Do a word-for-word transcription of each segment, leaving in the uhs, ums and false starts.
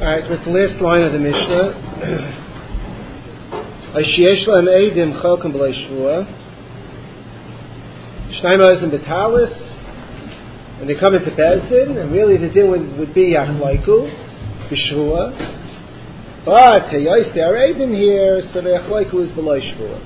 Alright, with the last line of the Mishnah. Asheyesh lahem eidim chalkan b'lei shvua. Shnayim ha'ozim b'talis. And they come into Bezdin, and really the din would, would be Yachlaiku, b'shvua. But, Hayos, they are eidim here, so the Yachlaiku is b'lei shvua.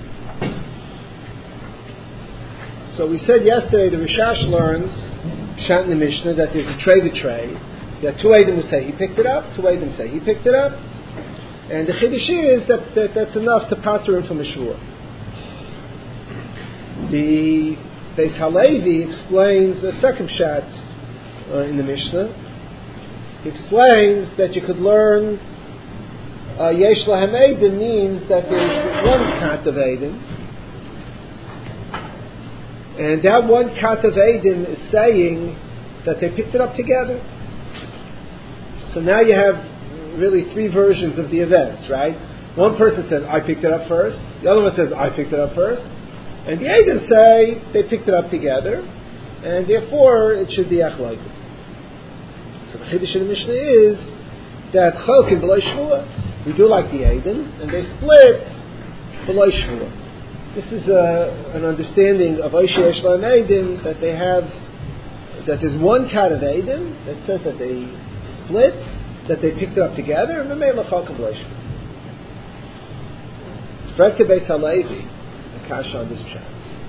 So we said yesterday, the Rishash learns, Pshat in the Mishnah, that there's a tray to tray. There are two Eidim who say he picked it up, two Eidim say he picked it up, and the Chiddush is that, that that's enough to pater him from a shvua. The Beis Halevi explains a second Pshat uh, in the Mishnah. He explains that you could learn uh, Yesh Lahem Eidim means that there's one kat of Eidim, and that one kat of Eidim is saying that they picked it up together. So now you have really three versions of the events, right? One person says, I picked it up first. The other one says, I picked it up first. And the Eidim say they picked it up together, and therefore it should be Achlaiku. So the Chiddush of the Mishnah is that Chalkin b'lei shvua. We do like the Eidim, and they split b'lei shvua. This is a, an understanding of Asheyesh lahem eidim, that they have, that there's one kat of Eidim that says that they split, that they picked it up together, and Memei L'Chalkan b'lei shvua. Fredke Beis Halevi, a kasha on this pshat.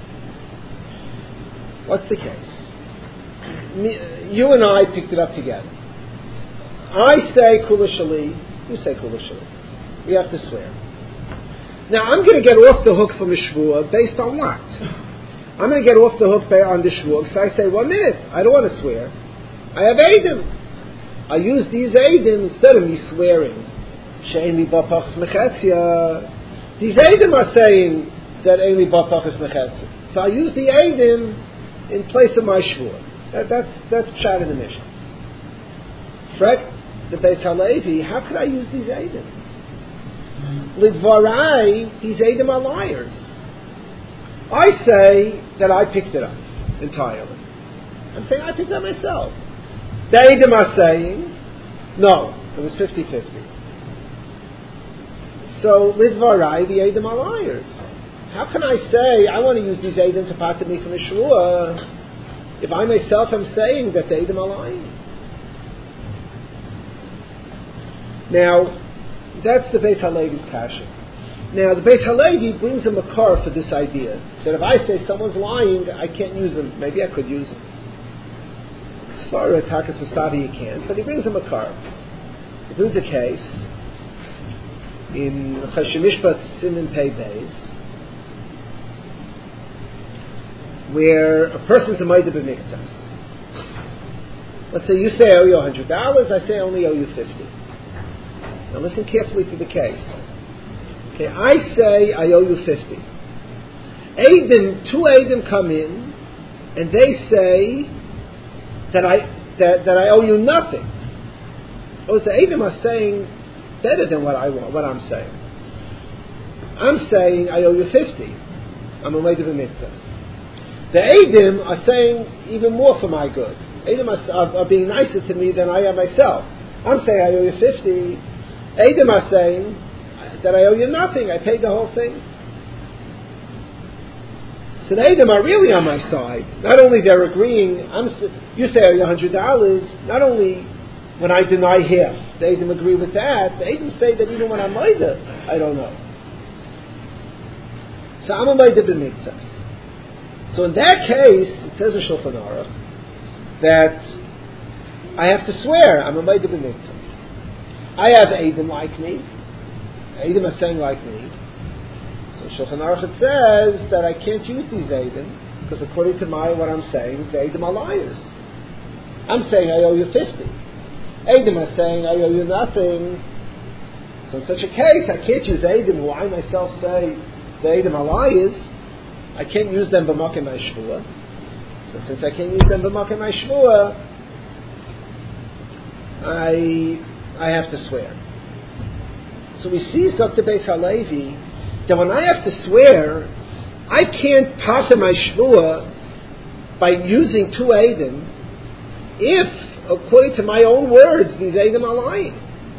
What's the case? Me, you and I picked it up together. I say Kula Shali, you say Kula Shali. We have to swear. Now, I'm going to get off the hook from a shvua based on what? I'm going to get off the hook on the shvua because I say, one minute, I don't want to swear. I have Eidim. I use these Eidim instead of me swearing. She'eni b'pachas mechetzia. These Eidim are saying that Eini b'pachas mechetzia. So I use the Eidim in place of my shvua. That, that's that's pshat in the Mishnah. Fret the Beis Halevi, how could I use these Eidim? Lidvarai, these Eidim are liars. I say that I picked it up entirely. I'm saying I picked it up myself. The Eidim are saying, no, it was fifty-fifty. So, Lidvarai, the Eidim are liars. How can I say, I want to use these Eidim to pater me from a shvua, if I myself am saying that the Eidim are lying? Now, that's the Beis Halevi's kasha. Now, the Beis Halevi brings a makar for this idea, that if I say someone's lying, I can't use him. Maybe I could use him. Svara Takas Mustavi you can't, but he brings a makar. He brings a case in Chashem Mishpat Simin Pei Beis, where a person's a Maida B'Miktas. Let's say you say I owe you one hundred dollars, I say I only owe you fifty. Now listen carefully to the case. Okay, I say I owe you fifty. Eidim, two Eidim come in, and they say that I that, that I owe you nothing. Oh, the Eidim are saying better than what I want, what I'm saying. I'm saying I owe you fifty. I'm a Maida B'Mitzvahs. The Eidim are saying even more for my good. Eidim are, are, are being nicer to me than I am myself. I'm saying I owe you fifty. Eidim are saying that I owe you nothing. I paid the whole thing. So the Eidim are really on my side. Not only they're agreeing, I'm, you say I owe you one hundred dollars, not only when I deny half, the Eidim agree with that, the Eidim say that even when I'm Maida, I don't know. So I'm a Maida B'Mitzvahs. So in that case, it says in Shulchan Aruch that I have to swear I'm a Maida B'Mitzvahs. I have Eidim like me. Eidim are saying like me. So Shulchan Aruch it says that I can't use these Eidim because according to my what I'm saying, the Eidim are liars. I'm saying I owe you fifty. Eidim are saying I owe you nothing. So in such a case, I can't use Eidim who I myself say the Eidim are liars. I can't use them b'makom my shvua. So since I can't use them b'makom my shvua, I I have to swear. So we see Doctor Beis Halevi that when I have to swear, I can't pater my shvua by using two Eidim if, according to my own words, these Eidim are lying.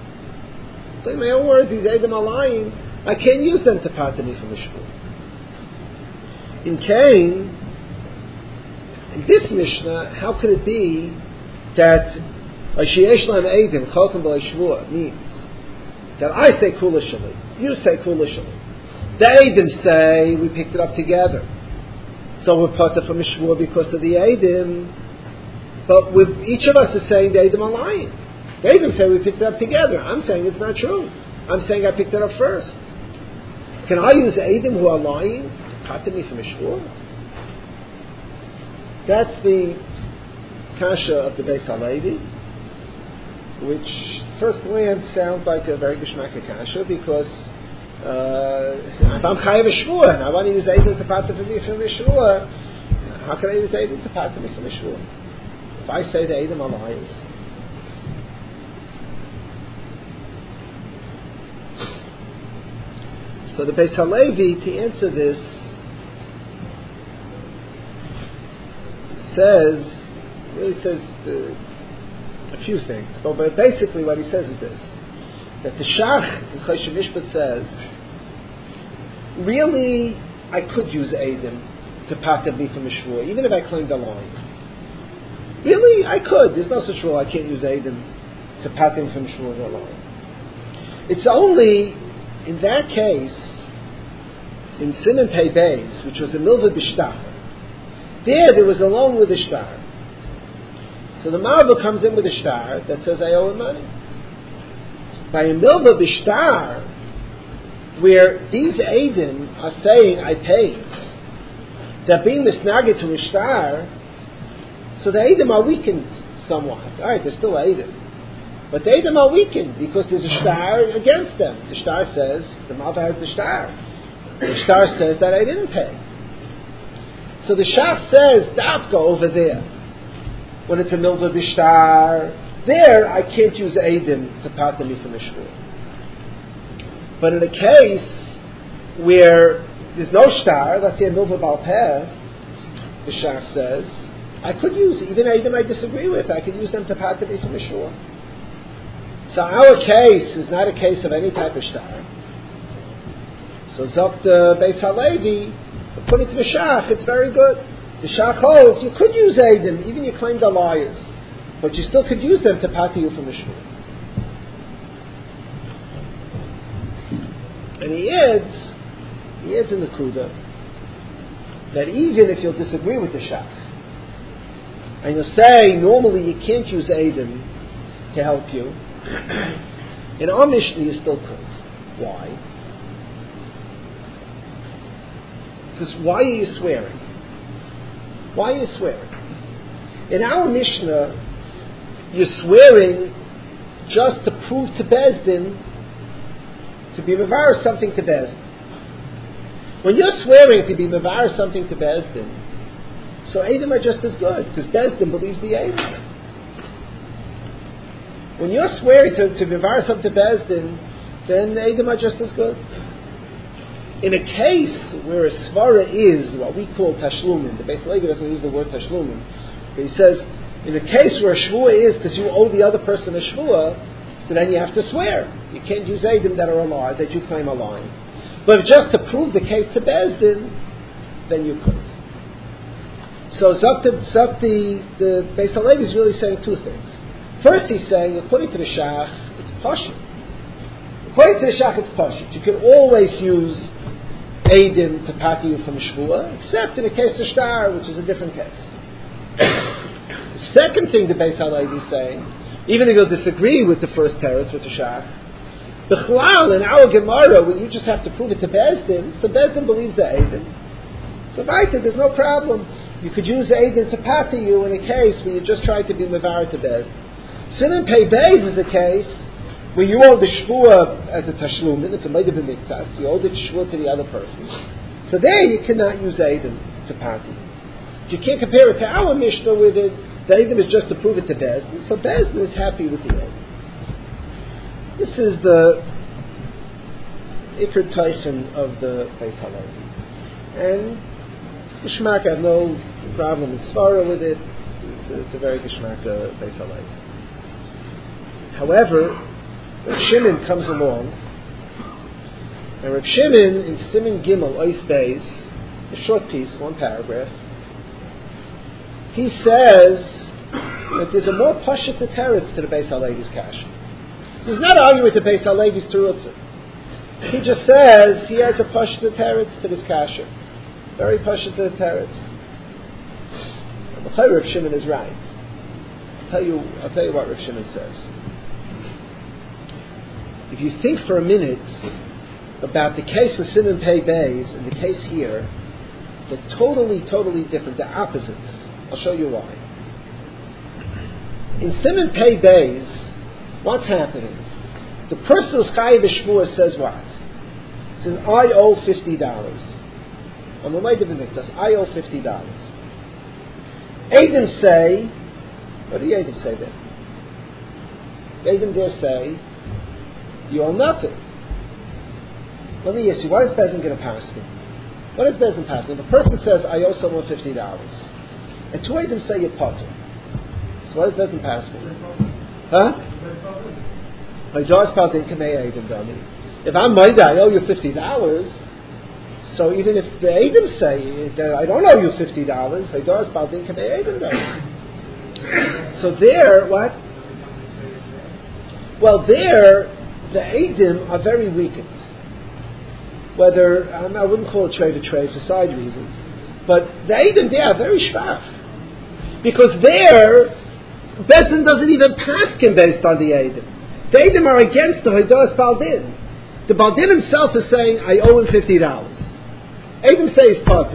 In my own words, these Eidim are lying. I can't use them to pater me from the shvua. In Cain, in this Mishnah, how could it be that Sheyesh Lahem Eidim Chalkim B'lei Shvua means that I say Kula Shali, you say Kula Shali. The Eidim say we picked it up together, so we're pater from the shvua because of the Eidim. But with each of us is saying the Eidim are lying. The Eidim say we picked it up together. I'm saying it's not true. I'm saying I picked it up first. Can I use the Eidim who are lying to pater me from the shvua? That's the kasha of the Beis Halevi, which first glance sounds like a very geshmaka kasha, because uh, if I'm chayav a shvua and I want to use Eidim to pater me from the shvua, how can I use Eidim to pater me from the shvua? If I say the Eidim are liars. So the Beis Halevi, to answer this, says, really says uh, a few things. But, but basically what he says is this, that the Shach in Choshen Mishpat says, really, I could use Eidim to pater me from the shvua, even if I claimed a line. Really, I could. There's no such rule. I can't use Eidim to pater me from the shvua or line. It's only in that case, in Siman Pei Beis, which was a milva b'shtar, there, there was a loan with a shtar. So the Malva comes in with a shtar that says, I owe him money. By a milva b'shtar, where these Eidim are saying, I paid, they're being misnaged to a shtar, so the Eidim are weakened somewhat. Alright, they're still Eidim. But the Eidim are weakened because there's a shtar against them. The shtar says, the Malva has the shtar. The shtar says that I didn't pay. So the Shach says, Dafka over there, when it's a milva b'shtar, there I can't use Eidim to pater me from the shvua. But in a case where there's no shtar, let's say a milva bal peh, the Shach says, I could use it. Even Eidim I disagree with, I could use them to pater me from the shvua. So our case is not a case of any type of shtar. So Zok the Beis Halevi, according to the Shach, it's very good. The Shach holds you could use Eidim, even you claim they're liars, but you still could use them to pater you from the shvua. And he adds, he adds in the Kuda, that even if you'll disagree with the Shach, and you'll say normally you can't use Eidim to help you, in our Mishnah you still could. Why? Because why are you swearing? Why are you swearing? In our Mishnah, you're swearing just to prove to Beis Din, to be mevar something to Beis Din. When you're swearing to be mevar something to Beis Din, so Eidim are just as good, because Beis Din believes the Eidim. When you're swearing to, to mevar something to Beis Din, then Eidim are just as good. In a case where a svara is what we call tashlumin, the Beis Halevi doesn't use the word tashlumin, but he says, in a case where a shvua is because you owe the other person a shvua, so then you have to swear. You can't use Eidim that are a lie, that you claim are lying. But just to prove the case to Beis Din, then you could. So Zok the, Zok the, the Beis Halevi is really saying two things. First he's saying, according to the Shach, it's pashut. According to the Shach, it's pashut. You can always use Eidim to pater you from shvua, except in a case of shtar, which is a different case. The second thing the Beis Halevi is saying, even if you'll disagree with the first teretz, with the Shach, the Chalal in our Gemara, when you just have to prove it to Beis Din, so Beis Din believes the Eidim. So Vaita, there's no problem. You could use the Eidim to pater you in a case where you just try to be mevar to Beis Din. Siman Pei Beis is a case where you owe the shvua as a tashlumin, it's a meidah b'miktas, you owe the shvua to the other person. So there you cannot use Eidim to pater. You can't compare it to our Mishnah where the, the Eidim is just to prove it to Beis Din. So Beis Din is happy with the Eidim. This is the Iker Teichen of the Beis Halevi. And Geshmak, I have no problem with Svara with it. It's a, it's a very Geshmak uh, Beis Halevi. However, Reb Shimon comes along, and Reb Shimon in Siman Gimel Ois Beis, a short piece, one paragraph, he says that there's a more pashut teretz to the Beis Halevi's kasha. He's not arguing with the Beis Halevi's terutzim. He just says he has a pashut teretz to this kasha, very pashut teretz. And the Reb Shimon is right. I'll tell you, I'll tell you what Reb Shimon says. If you think for a minute about the case of Siman Pei Beis and the case here, they're totally, totally different. They're opposites. I'll show you why. In Siman Pei Beis, what's happening? The person who's chayiv b'shvuah says what? He says, I owe fifty dollars. On the way to the mikdash, I owe fifty dollars. Eidim say, what do the Eidim say then? Eidim there say, you owe nothing. Let me ask you, what is Bezdin going to pass me? What is Bezdin passing? If a person says, I owe someone fifty dollars, and two Eidim say you're potter, so what is Bezdin pass me? Huh? If I'm Maida, I owe you fifty dollars, so even if the Eidim say that I don't owe you fifty dollars, so there, what? Well, there, the Eidim are very weakened. Whether, um, I wouldn't call it trade to trade for side reasons, but the Eidim there are very schwach. Because there, Bezdin doesn't even paskin based on the Eidim. The Eidim are against the Haidas Baldin. The Baldin himself is saying, I owe him fifty dollars. Eidim say he's potter.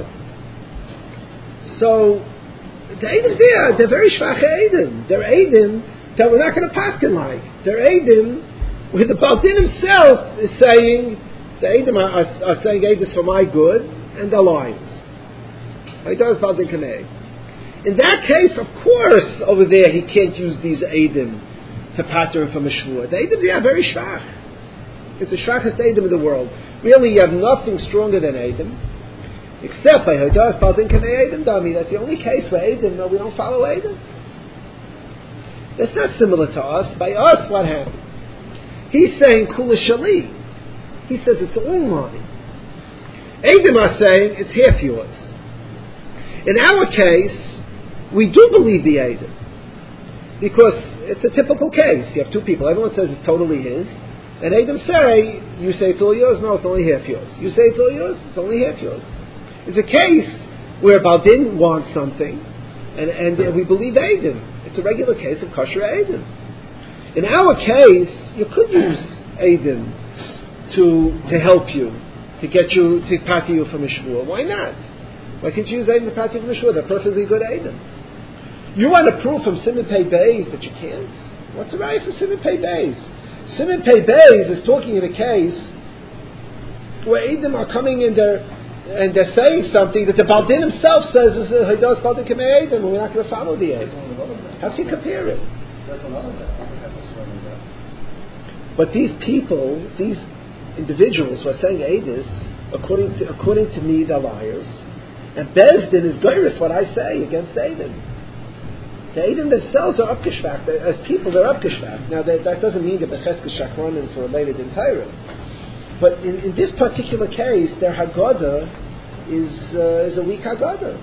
So, the Eidim there, they're very schwach Eidim. They're Eidim that we're not going to paskin like. They're Eidim where the Baldin himself is saying, the Eidim are, are, are saying Eidim for my good, and they're lying. Haidas Baldin Kanei. In that case, of course, over there he can't use these Eidim to pater him from a shvur. The Eidim, yeah, very shvach. It's the shvachest Eidim in the world. Really, you have nothing stronger than Eidim, except by Haidas Baldin Kanei Eidim Dami. That's the only case where Eidim, no, we don't follow Eidim. That's not similar to us. By us, what happened? He's saying Kula Shali. He says it's all mine. Eidim are saying it's half yours. In our case, we do believe the Eidim, because it's a typical case. You have two people. Everyone says it's totally his, and Eidim say, you say it's all yours. No, it's only half yours. You say it's all yours. It's only half yours. It's a case where Baldin wants something, and, and we believe Eidim. It's a regular case of kosher Eidim. In our case, you could use Eidim to to help you, to get you, to pater you from a shvur. Why not? Why can't you use Eidim to pater you from a shvur? They're perfectly good Eidim. You want to prove from Siman Pei Beis that you can't? What's the right for Siman Pei Beis? Siman Pei Beis is talking in a case where Eidim are coming in there and they're saying something that the Baldin himself says is Haidas Baldin Kamei Eidim, and we're not going to follow the Eidim. How can you compare it? But these people, these individuals who are saying Eidus, according to according to me, they're liars. And Bezdin is goyrus what I say against Eidim. The Eidim themselves are upgeshvach. As people, they're upgeshvach. Now, that, that doesn't mean that Becheska Shakronim for related in Torah. But in, in this particular case, their Haggadah is uh, is a weak Haggadah.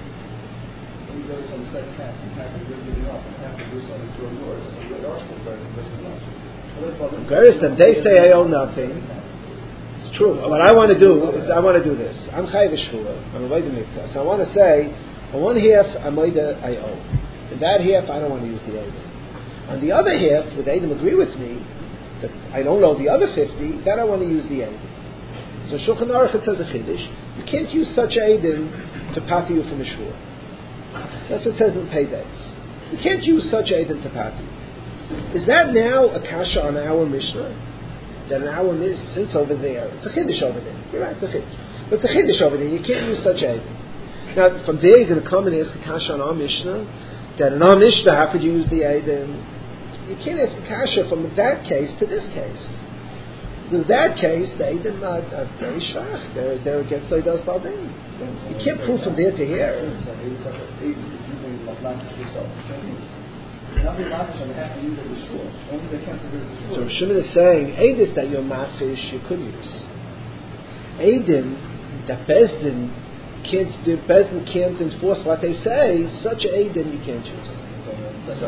Goyrus them. They say I owe nothing. It's true. What I want to do is I want to do this. I'm chayiv b'shvuah. I'm a Maida Mikdash. So I want to say, on one half, I'm Maida, I owe. In that half, I don't want to use the Eidim. On the other half, would Eidim agree with me that I don't owe the other fifty, then I want to use the Eidim. So Shulchan Aruch, it says a chiddush. You can't use such Eidim to pater you from a shvuah. That's what it says in Pei Beis. You can't use such Eidim to pater you. Is that now a kasha on our Mishnah? That an our Mishnah, since over there, it's a chiddush over there. You're right, it's a chiddush. But it's a chiddush over there. You can't use such Eidim. Now, from there, you're going to come and ask a kasha on our Mishnah. That in our Mishnah, how could you use the Eidim? You can't ask a kasha from that case to this case. Because that case, the Eidim are, are very shvach. They're, they're against the Haidas Baldin. You can't prove from there to here. No, So Shimon is saying, Eidus that you're mafish, you could use. Eidim, that Bezdin can't, the Bezdin can't enforce what they say, such a Eidim you can't use. So,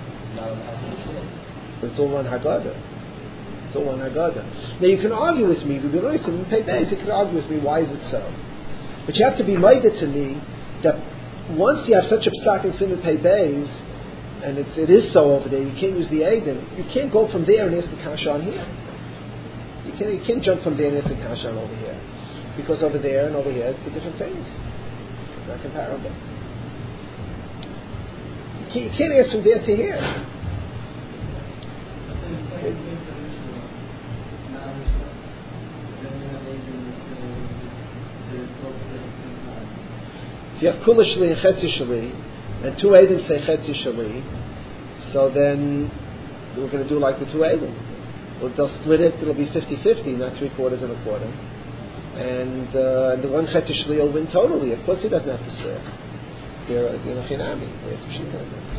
it's all one Haggadah. It's all one Haggadah. Now you can argue with me, you can argue with me, why is it so? But you have to be minded to me that once you have such a psak in Simon Pei Beis, and it's, it is so over there, you can't use the Eidim, you can't go from there and ask the Kasha on here. You can't, you can't jump from there and ask the Kasha on over here. Because over there and over here, it's two different things. It's not comparable. You can't, you can't ask from there to here. If you have Kula Shali and Chetzi Shali, and two Eidim say Chetzi Shali, so then we're going to do like the two Eidim. Well, they'll split it, it'll be fifty-fifty, not three quarters and a quarter. And uh, the one Chetzi Shali will win totally. Of course he doesn't have to swear. They're, you know, Chinami. They have to sheet on that.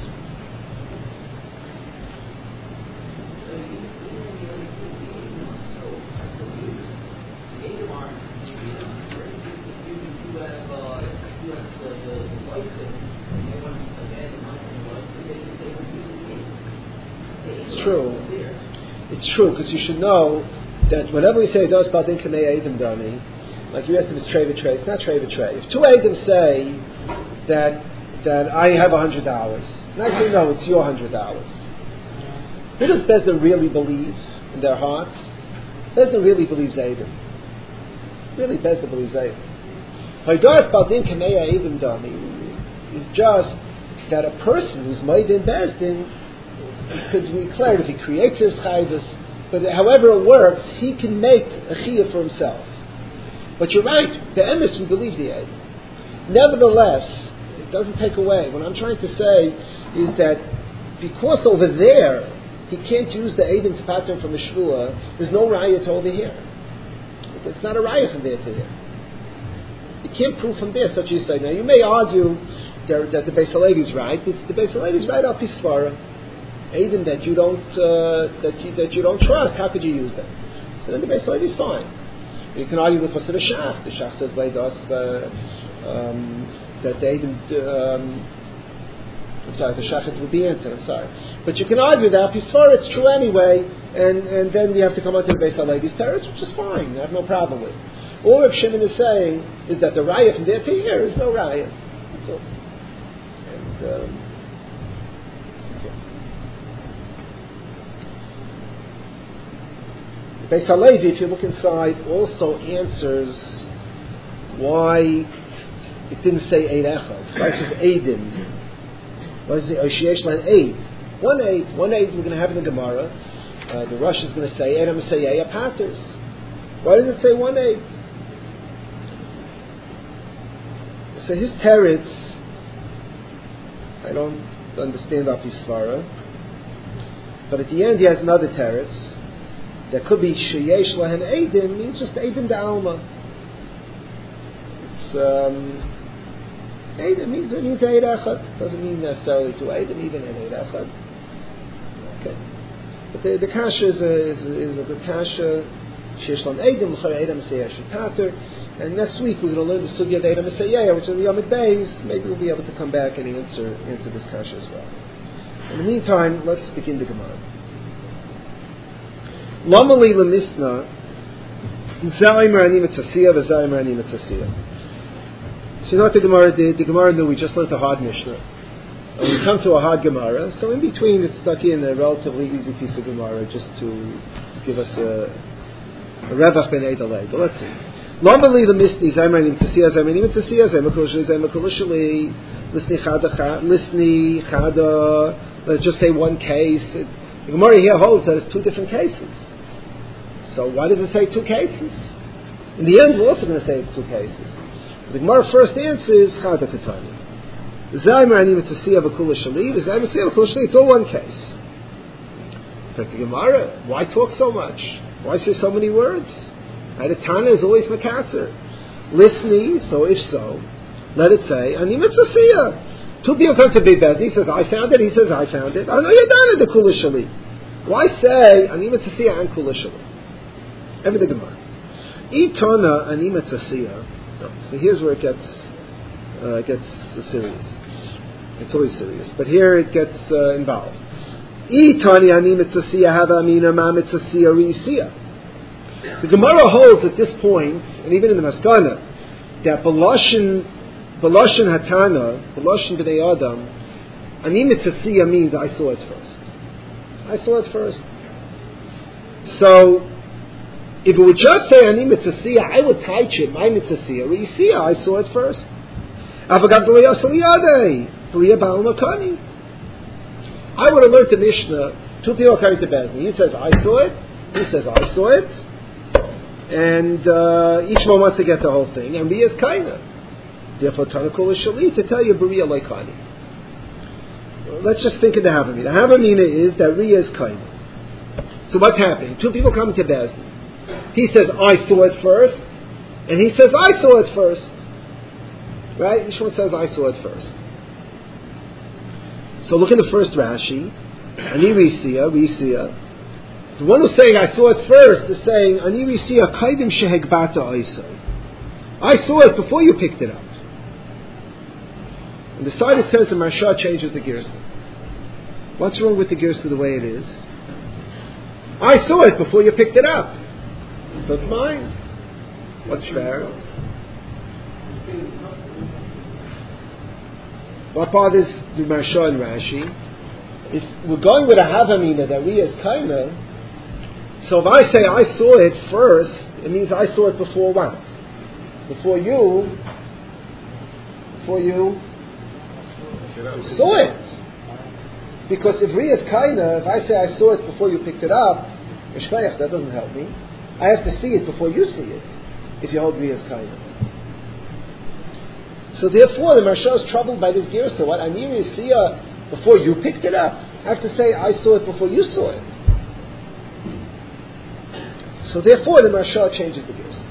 It's true. It's true, because you should know that whenever we say dos badin kamei eidim dami, like you asked if it's trey v'trey, it's not trey v'trey. If two eidim say that that I have a hundred dollars, and I say no, it's your hundred dollars, who does Bezdin really believe in their hearts? Bezdin really believes eidim. Really, Bezdin believes eidim. Dos badin kamei eidim dami is just that a person who's made in Bezdin could be declared if he creates his chayvus, but however it works, he can make a chiyah for himself. But you're right, the emes we believe the eid. Nevertheless, it doesn't take away. What I'm trying to say is that because over there he can't use the eidim to pattern from the shvua, there's no raya to over here. It's not a raya from there to here. You can't prove from there such as you say. Now you may argue that, that the Beis Halevi is right. This, the Beis Halevi is right up his svara. Eidim that you don't uh, that you that you don't trust, how could you use them? So then the Beis Halevi is fine. You can argue with Chassid Shach. The Shach says by us uh, um, that the Eidim. Um, I'm sorry, the Shach would be answered. I'm sorry, but you can argue that Pisfar it's true anyway, and, and then you have to come onto the Beis Halevi's terrace, which is fine. I have no problem with. All Rav Shimon is saying is that the raya from there to here is no raya. That's all. And. Um, Beis Halevi, if you look inside, also answers why it didn't say Eid Echad. Why it says Eidim. Why does it say Osheyesh Lan Eid? One Eid. One Eid we're going to have in the Gemara. Uh, the Rosh is going to say Edam Sayaya Paters. Why does it say one Eid? So his teretz, I don't understand up his svara, but at the end he has another teretz. There could be sheyesh lahen eidim, means just eidim da'alma. It's um, eidim means it means eid echad. Doesn't mean necessarily to eidim, even in eid echad. Okay, but the, the kasha is a, is, a, is a good kasha. Sheyesh lahen eidim, l'char eidim seyesh pater. And next week we're going to learn the sugya of eidim seyesh, which is the Yomid Beis. Maybe we'll be able to come back and answer answer this kasha as well. In the meantime, let's begin the Gemara. Lama li lemisna zaymer ani mitzasiya v'zaymer ani mitzasiya. So you know what the Gemara did? The Gemara knew we just learned a hard Mishnah. And we come to a hard Gemara, so in between it's stuck in a relatively easy piece of Gemara just to give us a, a revach ben eidalei. But let's see. Lama li lemisni zaymer ani mitzasiya zaymer ani mitzasiya zaymer kol shali zaymer kol shali lisni chada lisni chada. Let's just say one case. It, the Gemara here holds that it's two different cases. So why does it say two cases? In the end, we're also going to say it's two cases. The Gemara first answers Chada Katani. Zaymer ani mitzasiya v'kula shali, v'zaymer mitzasiya v'kula shali. It's all one case. But the Gemara, why talk so much? Why say so many words? Right? The Tana is always makatzer. Listni, so if so, let it say ani mitzasiya. Two people come to Beit Bezdin. He says, I found it. He says, I found it. I know you're done at the Kula Shali. Why say Anima Tzasiya and Kula Shali? Every the Gemara. Itana Anima Tzasiya. So here's where it gets uh, gets serious. It's always serious, but here it gets uh, involved. Itani Anima Tzasiya Hava Amina Ma Mitzasiya Reisiya. The Gemara holds at this point, and even in the Maskana, that Baloshin, Baloshin Hatana, Baloshin B'nei Adam, Ani Mitzasiya means I saw it first. I saw it first. So, if it would just say Ani Mitzasiya, I would teach it, my Mitzasiya, Reisiya, I saw it first. Avagav D'Lo Yasal Yadei, B'riya Ba'al Makani. I would have learned the Mishnah, two people coming to Bezdin. He says, I saw it. He says, I saw it. And uh, each one wants to get the whole thing. And Riyah is kaina. Therefore, Tanakul is shali to tell you B'riyah Leikani. Let's just think of the Havamina. The Havamina is that Riyah is kaina. So what's happening? Two people come to Bezdin. He says, I saw it first. And he says, I saw it first. Right? Each one says, I saw it first. So look in the first Rashi. Ani Risiya, Risiya. The one who's saying, I saw it first, is saying, Ani Risiya kaidim shehegbata oisai. I saw it before you picked it up. And the side it says the Marsha changes the Girsa. What's wrong with the Girsa the way it is? I saw it before you picked it up. So it's mine. What's fair? What bothers the Marsha and Rashi? If we're going with a Havamina that Riyah is kaina, so if I say I saw it first, it means I saw it before what? Before you, before you saw it. Because if Riyah is kaina, if I say I saw it before you picked it up, that doesn't help me. I have to see it before you see it, if you hold Riyah is kaina. So therefore, the Marsha is troubled by this Girsa. What? Ani Risiya before you picked it up. I have to say I saw it before you saw it. So therefore, the Marsha changes the Girsa.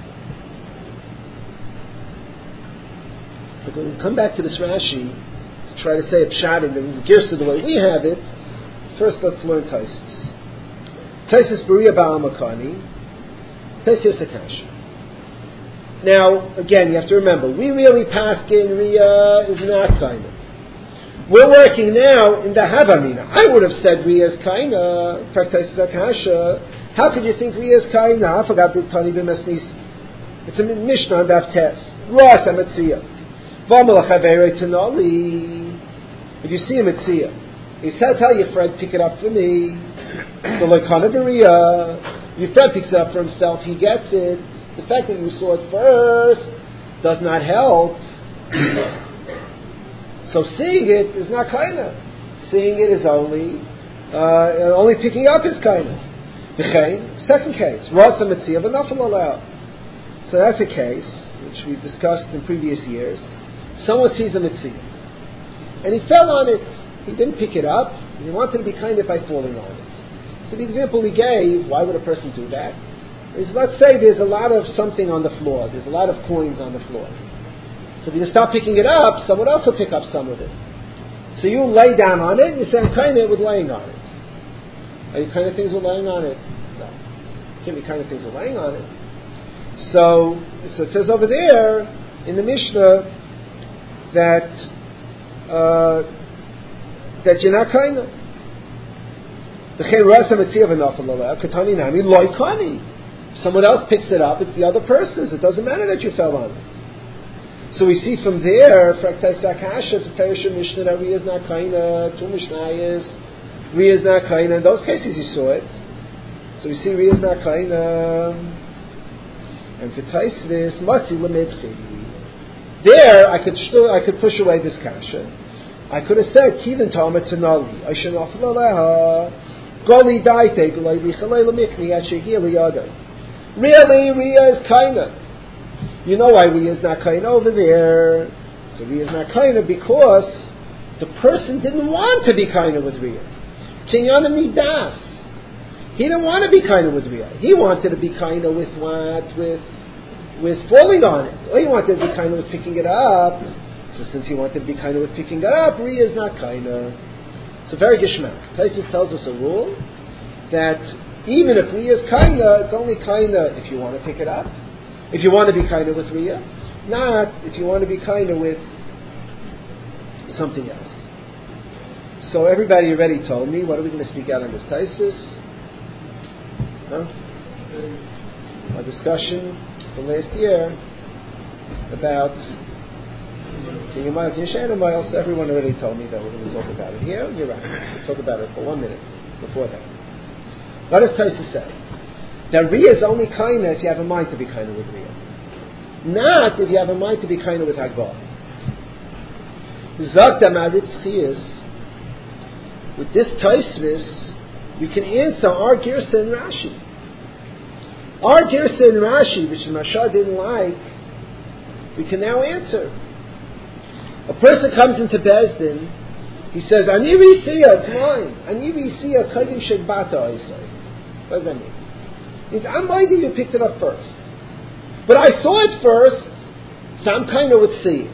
But when we come back to this Rashi to try to say a pshat in the Girsa the way we have it, first let's learn Taisus. Taisus B'riyah Ba'al Makani, Taisus Akash. Now, again, you have to remember, we really paskin Riyah is not kind of. We're working now in the Havamina. I would have said Riyah is kaina, in fact, Taisus Akasha. How could you think Riyah is kaina? I forgot the Tani B'Mesnis. It's a Mishnah on Baftes. Ras HaMetzia. V'amal HaChavei Tanali. If you see a Metzia, he said, tell your friend, pick it up for me. The Lekana B'Riyah. Your friend picks it up for himself, he gets it. The fact that you saw it first does not help. So seeing it is not kaina. Seeing it is only uh, only picking up is kaina. Second case, rasa metzia v'nafal aleh. So that's a case which we've discussed in previous years. Someone sees a metzia and he fell on it. He didn't pick it up. And he wanted to be kind by falling on it. So the example we gave, why would a person do that? Is, let's say there's a lot of something on the floor. There's a lot of coins on the floor. So if you stop picking it up, someone else will pick up some of it. So you lay down on it, and you say, I'm kind of with laying on it. Are you kind of things with laying on it? No. You can't be kind of things with laying on it. So, so it says over there, in the Mishnah, that, uh, that you're not kind of. Someone else picks it up, it's the other person's. It doesn't matter that you fell on it. So we see from there, Fraktai Sakasha, it's a Perishah Mishnah that Riyah is not kaina, two Mishnayos, Riyah is not kaina. In those cases you saw it. So we see Riyah is not kaina. And for Taisvis, Matzi Lemedchi. There, I could still, I could push away this kasha. I could have said, Kivin Tama Tanali, I should not Laleha, Goli Daite, Goli Lichalei Lamikni, Achegi Liyada. Really, Riyah is kaina. You know why Riyah is not kaina over there. So Riyah is not kaina because the person didn't want to be kaina with Riyah. Kinyan Midas. He didn't want to be kaina with Riyah. He wanted to be kaina with what? With with falling on it. Or he wanted to be kaina with picking it up. So since he wanted to be kind of with picking it up, Riyah is not kind of. It's a very gishmak. Taisus tells us a rule that even if Riyah is kind of, it's only kind of if you want to pick it up. If you want to be kind of with Riyah, not if you want to be kind of with something else. So everybody already told me. What are we going to speak out on this Taisus? Huh? A discussion from last year about King Miles and Yeshana Miles. Everyone already told me that we're going to talk about it here. You're right. We'll talk about it for one minute before that. What does Taisus say? That Riyah is only kind if you have a mind to be kind with Riyah. Not if you have a mind to be kind with Hagbar. Zagda Maritz Chiyas. With this Taisus, we can answer our Girsa and Rashi. Our Girsa and Rashi, which Masha didn't like, we can now answer. A person comes into Bezdin, he says, Ani Risiya, it's mine. Ani Risiya, Kadim Shedbata, I say. What does that mean? It means, I'm minded you picked it up first. But I saw it first, so I'm kind of would see it.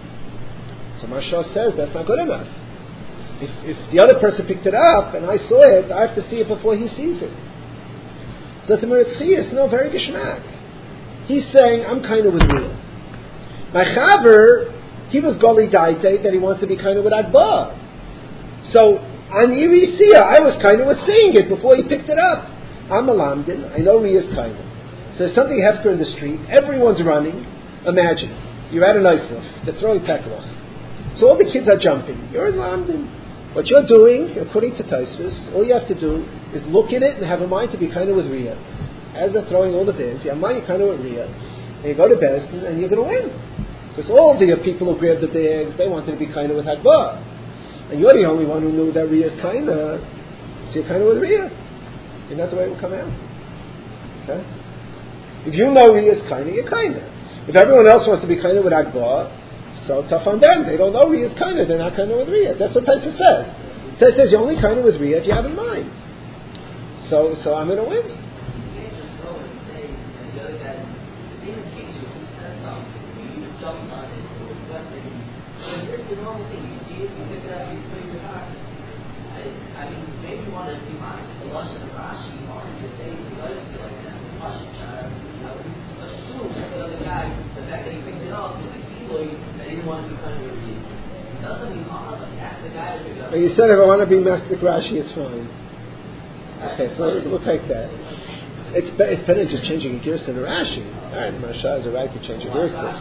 So Masha says, that's not good enough. If, if the other person picked it up and I saw it, I have to see it before he sees it. So the Meretzias, no, very geshmak. He's saying, I'm kind of with Riyah. My Chaver, he was Goli Daite that he wants to be kind of with Agba. So, on Yirisiya, I was kind of with seeing it before he picked it up. I'm a Lamdin, I know Riyah's kind of. So there's something hefker in the street, everyone's running. Imagine, you're at a Neislof, they're throwing Tekelach. So all the kids are jumping. You're in Lamdin. What you're doing, according to Taisus, all you have to do is look in it and have a mind to be kind of with Riyah. As they're throwing all the bags, you have a mind kind of with Riyah. And you go to Bezdin and you're going to win. Because all the people who grabbed the bags, they wanted to be kind of with Hagba. And you're the only one who knew that Riyah is kind of, so you're kind of with Riyah. Isn't that the way it will come out? Okay? If you know Riyah is kind of, you're kind of. If everyone else wants to be kind of with Hagba, so tough on them. They don't know Riyah is kind of. They're not kind of with Riyah. That's what Taisa says. Taisa says you're only kind of with Riyah if you have in mind. So, so I'm going to win. You can't just go and say that the other guy, in the case where he says something, you jumped on it or went and it's the normal thing. You see it, you pick it up, you put it in your pocket. I, I mean, maybe you want to be honest. The Lush and the Rashi are to say you like it like that. Russian child, I would assume that the other guy, the fact that he picked it up, was like feeling that he didn't want to be kind of a read. It doesn't mean hard, like that's the guy that picked it up. You said if I want to be Mastic Rashi, it's fine. Okay, so we'll take that. It's, be, it's better than just changing a Girsa and a Rashi. Alright, Marsha has a right to change a Girsa.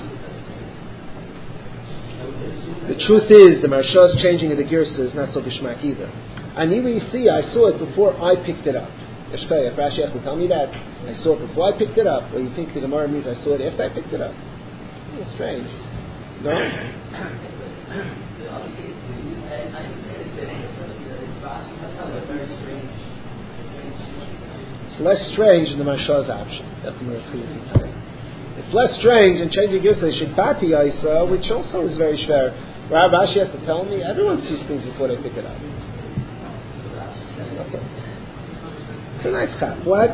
The truth is, the Marsha's changing of the Girsa is not so bishmak either. And even you see, I saw it before I picked it up. If Rashi has to tell me that, I saw it before I picked it up, or you think the Gemara means I saw it after I picked it up. It's strange. No? It's less strange than the Marsha's option. That's the Marsha's. It's less strange in changing Girsa Shikbati Isa, which also is very schwer. Rashi has to tell me, everyone sees things before they pick it up. Okay. It's a nice chap. What?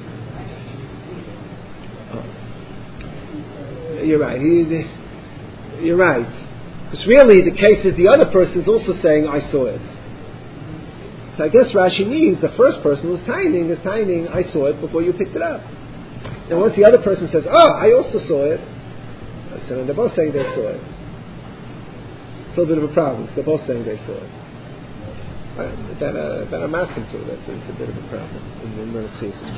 Oh. You're right. He, you're right. Because really the case is the other person is also saying, I saw it. So I guess Rashi means the first person who's timing is timing, I saw it before you picked it up. And once the other person says, oh, I also saw it, so then they're both saying they saw it. It's a little bit of a problem, because they're both saying they saw it. Right, that, uh, that I'm asking to, that's it's a bit of a problem. In the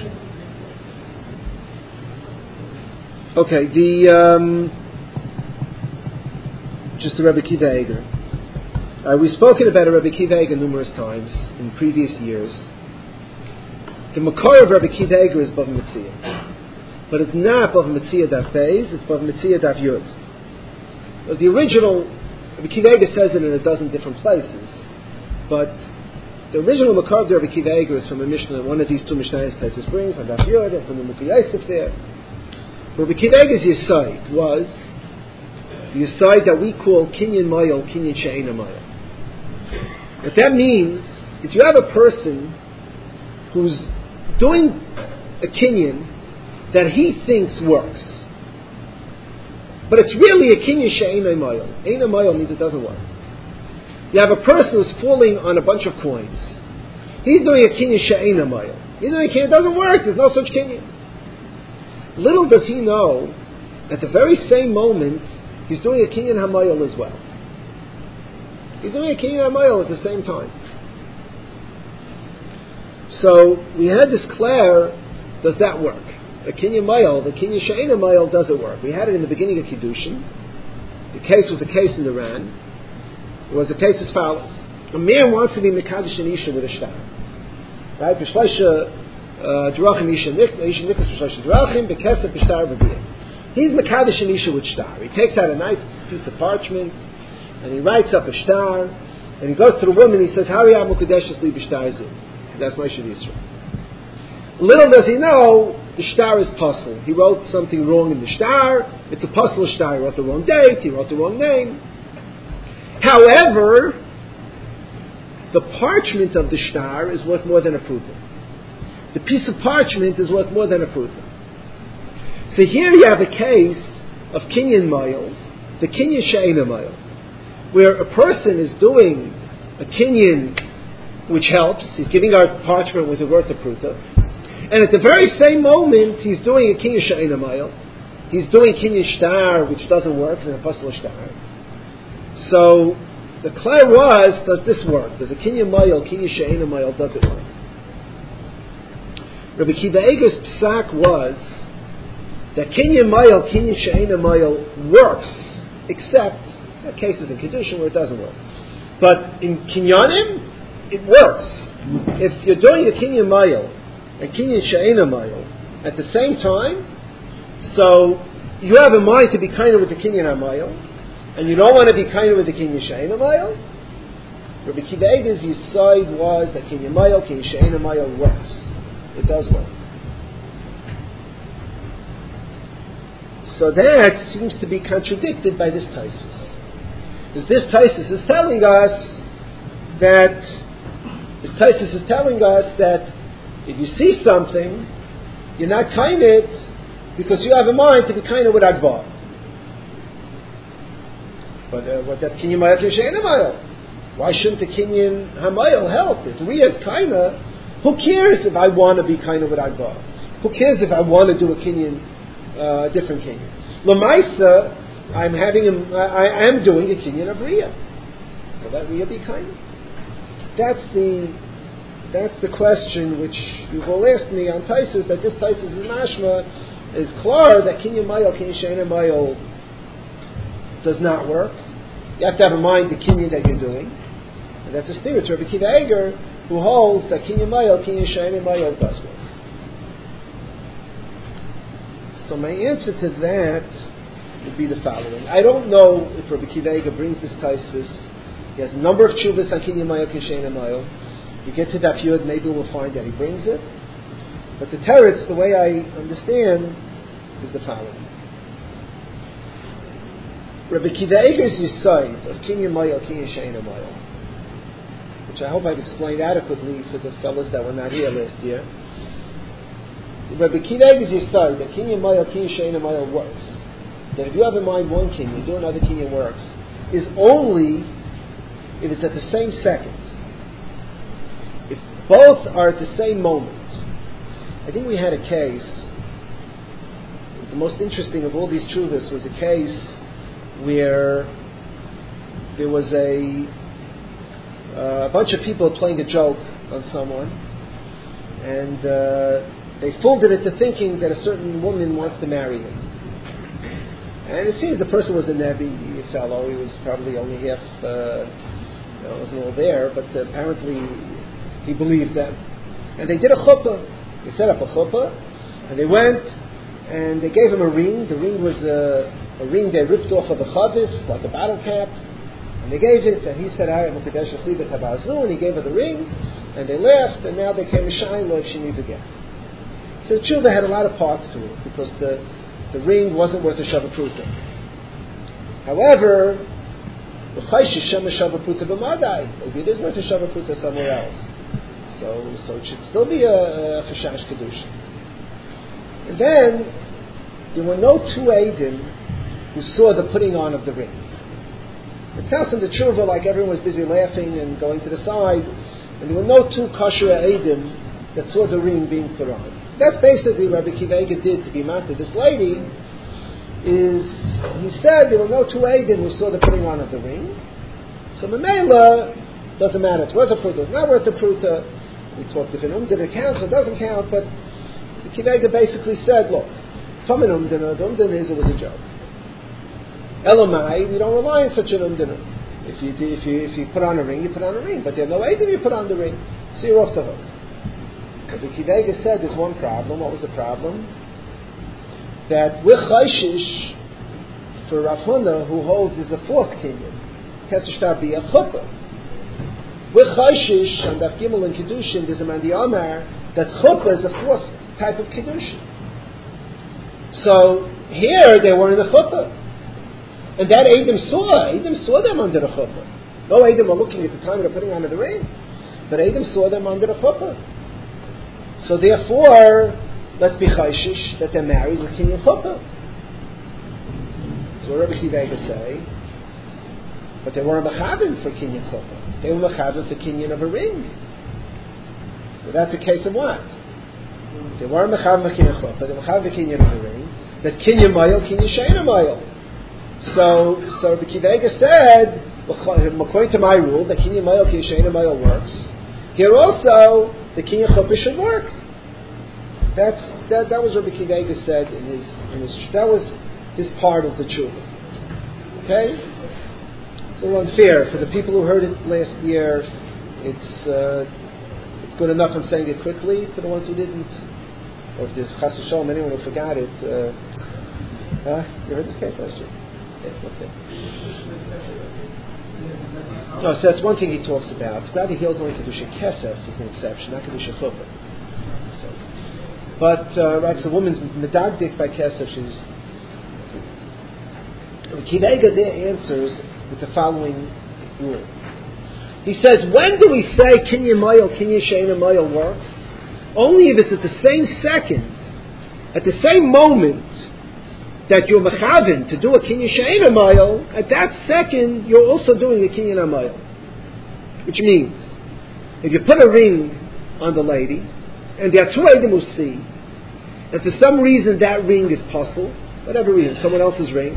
Okay, the um, just the Rebbe Kiva Eger. Uh, we've spoken about a Rebbe Kiva Eger numerous times in previous years. The Makar of Rebbe Kiva Eger is Bav Mitzvah. But it's not Bav Mitzvah Daf Beis, it's Bav Mitzvah Daf Yud. Well, the original, Rebbe Kiva Eger says it in a dozen different places, but the original Makar of Rebbe Kiva Eger is from a Mishnah, one of these two Mishnahs Taisus brings, on Daf Yud, and from the Mukhi Yosef there. Rebbe Kiva Eger's Yesod was the Yesod that we call Kinyan Mayel, Kinyan She'ena Mayel. What that means is you have a person who's doing a Kinyan that he thinks works. But it's really a kinyan she'eino moil. Eino moil means it doesn't work. You have a person who's falling on a bunch of coins. He's doing a kinyan she'eino moil. He's doing a kinyan, it doesn't work, there's no such kinyan. Little does he know, at the very same moment, he's doing a kinyan hamoil as well. He's doing a kinyan hamoil at the same time. So, we had this Claire, does that work? The kinyan moil, the kinyan she'eino moil, does it work? We had it in the beginning of Kiddushin. The case was a case in Iran. It was a case as follows. A man wants to be Mekadosh an Isha with a star. Right? B'shleisha drachim Isha nikas b'shleisha drachim b'kesef b'shtar v'biyah. He's Mekadosh an Isha with star. He takes out a nice piece of parchment and he writes up a star and he goes to the woman and he says, Hari Mukadesh li b'shtar zu. That's Moshe Yisrael. Little does he know, the star is puzzle. He wrote something wrong in the star. It's a puzzle star. He wrote the wrong date. He wrote the wrong name. However, the parchment of the star is worth more than a pruta. The piece of parchment is worth more than a pruta. So here you have a case of kinyan moil, the kinyan she'eino moil, where a person is doing a kinyan which helps. He's giving our parchment with a worth of pruta. And at the very same moment, he's doing a kinyan she'eino moil. He's doing kinyan star, which doesn't work, it's an apostle star. So, the klai was, does this work? Does a kinyan moil, kinyan she'eino moil, does it work? Rabbi Kiva Eger's psak was that kinyan moil, kinyan she'eino moil works, except there are cases in Kedushin where it doesn't work. But in kinyanim, it works. If you're doing a kinyan moil, and kinyan she'eino moil at the same time, so you have a mind to be kinder with the kinyan hamoil, and you don't want to be kinder with the kinyan she'eino moil. Rabbi Kiva Eger's side was that kinyan moil, kinyan she'eino moil works. It does work. So that seems to be contradicted by this Taisus. Because this Taisus is telling us that this Taisus is telling us that if you see something, you're not kind it because you have a mind to be kind with Agbar. But uh, what that kinyan moil, kinyan she'eino moil? Why shouldn't the kinyan hamoil help? If Riyah is kinda, who cares if I want to be kinda with Agbar? Who cares if I want to do a kinyan, uh, different kinyan? Lamaisa, I'm having, a, I, I am doing a kinyan of Riyah. So let Riyah be kinda. That's the That's the question which you've all asked me on Taisus, that this Taisus is mashma, is clear that kinyan moil, kinyan she'eino moil does not work. You have to have in mind the kinyan that you're doing. And that's a steer to Rabbi Kiva Eger, who holds that kinyan moil, kinyan she'eino moil does work. So my answer to that would be the following. I don't know if Rabbi Kiva Eger brings this Taisus. He has a number of tshuvas on kinyan moil, kinyan she'eino moil. You get to Daf Yud, maybe we'll find that he brings it. But the teretz, the way I understand, is the following. Rabbi Kiva Eger's yesod of kinyan moil, kinyan she'eino moil, which I hope I've explained adequately for the fellows that were not here last year. Rabbi Kiva Eger's yesod that kinyan moil, kinyan she'eino moil works. That if you have in mind one kinyan, do another kinyan works, is only if it's at the same second. If both are at the same moment. I think we had a case, the most interesting of all these chuvas was a case where there was a, uh, a bunch of people playing a joke on someone, and uh, they fooled it into thinking that a certain woman wants to marry him. And it seems the person was a Nebi, a fellow, he was probably only half, uh, you know, wasn't all there, but uh, apparently he believed them. And they did a chuppah. They set up a chuppah, and they went, and they gave him a ring. The ring was a, a ring they ripped off of a chavis, like a bottle cap, and they gave it, and he said, I am a Kadesh Liba Tabazu, and he gave her the ring, and they left, and now they came to shine like she needs a get. So the tshuva had a lot of parts to it, because the, the ring wasn't worth a shavapruta. However, the chaysh is shema shavapruta b'madai. Maybe it is worth a shavapruta somewhere else. So, so it should still be a, a chashash kedusha. And then there were no two eidim who saw the putting on of the ring. It sounds in the tshuva like everyone was busy laughing and going to the side, and there were no two kosher Eidim that saw the ring being put on. That's basically what Rabbi Akiva Eiger did to be mad to this lady, is he said there were no two Eidim who saw the putting on of the ring. So Mamela, doesn't matter, it's worth a pruta, it's not worth a pruta. We talked if an umdin counts or doesn't count, but the Akiva Eiger basically said, look, from an umdin, the umdin is, it was a joke. Elamai, we don't rely on such an umdin. If you, if you if you put on a ring, you put on a ring, but there are no Eidim, you put on the ring, so you're off the hook. But the Akiva Eiger said there's one problem. What was the problem? That with Chayshish, for Rav Huna, who holds there's a fourth kinyan, Kesef Shtar be a chuppah. With Chayshish, on Daf Gimel and Kiddushin, there's a Mandi Amar that chuppah is a fourth type of Kiddushin. So here they were in the chuppah. And that Eidim saw, Eidim saw them under the chuppah. No Eidim were looking at the time of putting on the ring, but Eidim saw them under the chuppah. So therefore, let's be chayshish that they're married with kinyan chuppah. So what Rabbi Akiva Eiger say, but they weren't mechavin for kinyan chuppah. They were mechavin for kinyan of a ring. So that's a case of what? They weren't mechavin for kinyan chuppah. They were mechavin for kinyan of a ring. That kinyan mayil, kinyan sheina mayil. So, so Rabbi Akiva Eiger said, according to my rule, that kinyan mayil, kinyan sheina mayil works. Here also, the kinyan chuppah should work. That's that. That was what Rabbi Akiva Eiger said in his in his. That was his part of the tshuva. Okay, it's a little unfair for the people who heard it last year. It's uh, it's good enough. I'm saying it quickly. For the ones who didn't, or if there's chas v'shalom, anyone who forgot it. Uh, huh? You heard this case last year? Yeah, okay. No, so that's one thing he talks about. Glad he holds only kedusha kesef is an exception, not kedusha chuppah. So, but uh, right, so a woman's medagdik by kesef. She's Akiva Eiger there answers with the following rule. He says, when do we say kinyan mayil, kinyan sheina mayil works? Only if it's at the same second, at the same moment that you're mechavin to do a kinyan sheina mayil, at that second you're also doing a kinyan mayil. Which means, if you put a ring on the lady, and there are two Eidim who see, and for some reason that ring is puzzled, whatever reason, someone else's ring,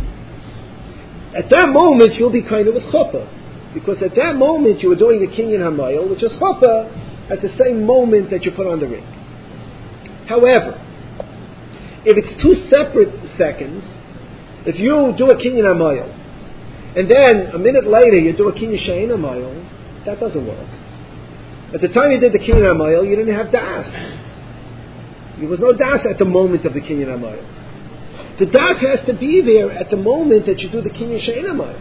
at that moment you'll be kind of with chuppah, because at that moment you were doing a kinyan hamayil, which is chuppah, at the same moment that you put on the ring. However, if it's two separate seconds, if you do a kinyan hamayil, and then a minute later you do a kinyan sheina hamayil, that doesn't work. At the time you did the kinyan hamayil, you didn't have das. There was no das at the moment of the kinyan hamayil. The das has to be there at the moment that you do the kinyan sheina hamayil.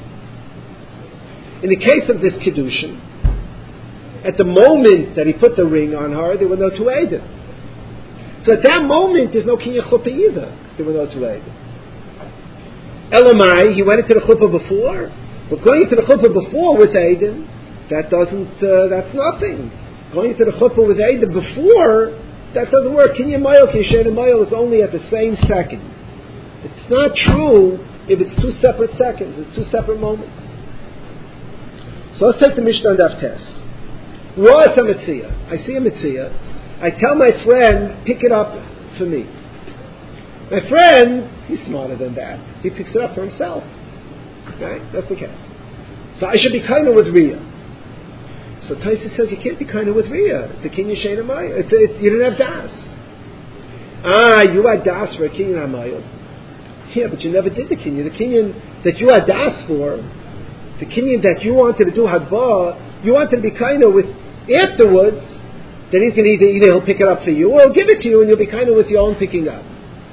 In the case of this kiddushin, at the moment that he put the ring on her, there were no two Eidim. So at that moment, there's no kinyan chuppah either. There were no two Eidim. Elamai, he went into the chuppah before. But going into the chuppah before with Eidim, that doesn't, uh, that's nothing. Going into the chuppah with Eidim before, that doesn't work. Kinyan mayil, kinyan sheina mayil is only at the same second. It's not true if it's two separate seconds. It's two separate moments. So let's take the Mishnah and Daf test. What is a mitzvah? I see a mitzvah. I tell my friend, pick it up for me. My friend, he's smarter than that. He picks it up for himself. Right? That's the case. So I should be kind of with Riyah. So Taisa says you can't be kind of with Riyah. It's a kinyan sheina mayil. It's a, it, you didn't have das. Ah, you had das for a kinyan hamayil. Yeah, but you never did the kinyan. The kinyan that you had das for, the kinyan that you wanted to do hadbah, you wanted to be kind of with afterwards. Then he's going to either, either he'll pick it up for you, or he'll give it to you, and you'll be kind of with your own picking up.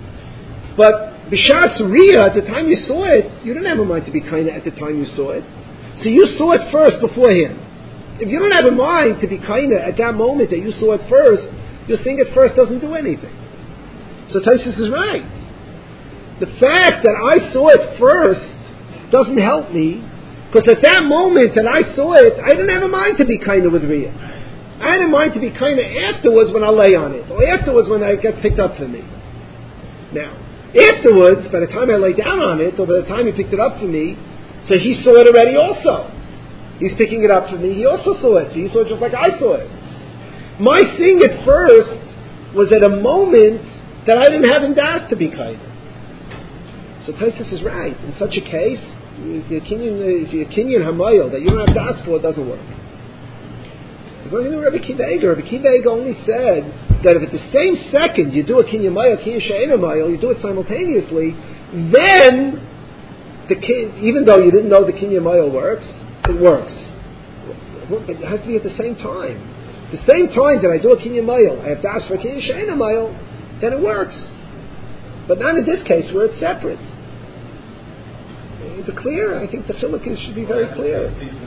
But b'shas riyah, at the time you saw it, you didn't have a mind to be kind of at the time you saw it. So you saw it first before him. If you don't have a mind to be kind of at that moment that you saw it first, your seeing it first doesn't do anything. So Taisus is right. The fact that I saw it first doesn't help me, because at that moment that I saw it, I didn't have a mind to be kind of with Riyah. I had a mind to be kind of afterwards when I lay on it, or afterwards when it gets picked up for me. Now, Afterwards, by the time I lay down on it, or by the time he picked it up for me, so he saw it already also. He's picking it up for me, he also saw it. So he saw it just like I saw it. My seeing it first was at a moment that I didn't have in das to be kind. So Tosfos is right. In such a case, if you're a kinyan hamayil that you don't have das for, it doesn't work. As long as you know Rabbi Akiva Eiger, Rabbi Akiva Eiger only said that if at the same second you do a kinyan mayil, kinyan she'ena mayil, you do it simultaneously, then the kin, even though you didn't know the kinyan mayil works, it works. But it has to be at the same time. The same time that I do a kinyan mayil, I have das for a kinyan she'ena mayil, then it works. But not in this case where it's separate. Is it clear? I think the filik should be very clear.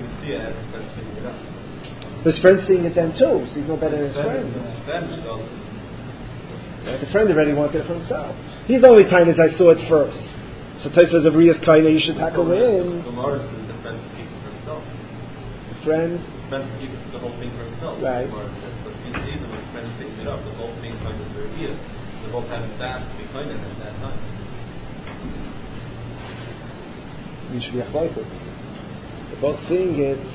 His friend's seeing it then too, so he's no better than his friend. Right? The friend already wanted it for himself. He's the only kind as I saw it first. So Tosfos says, Avriyas Kaina, you should tackle in. The friend keeps it for himself. The friend? The friend keeps the whole thing for himself. Right. But if you see them when his friend's picking it up, the whole thing kind of revealed. They're both having fast to be kind of at that time. You should be achlaited. They're both seeing it.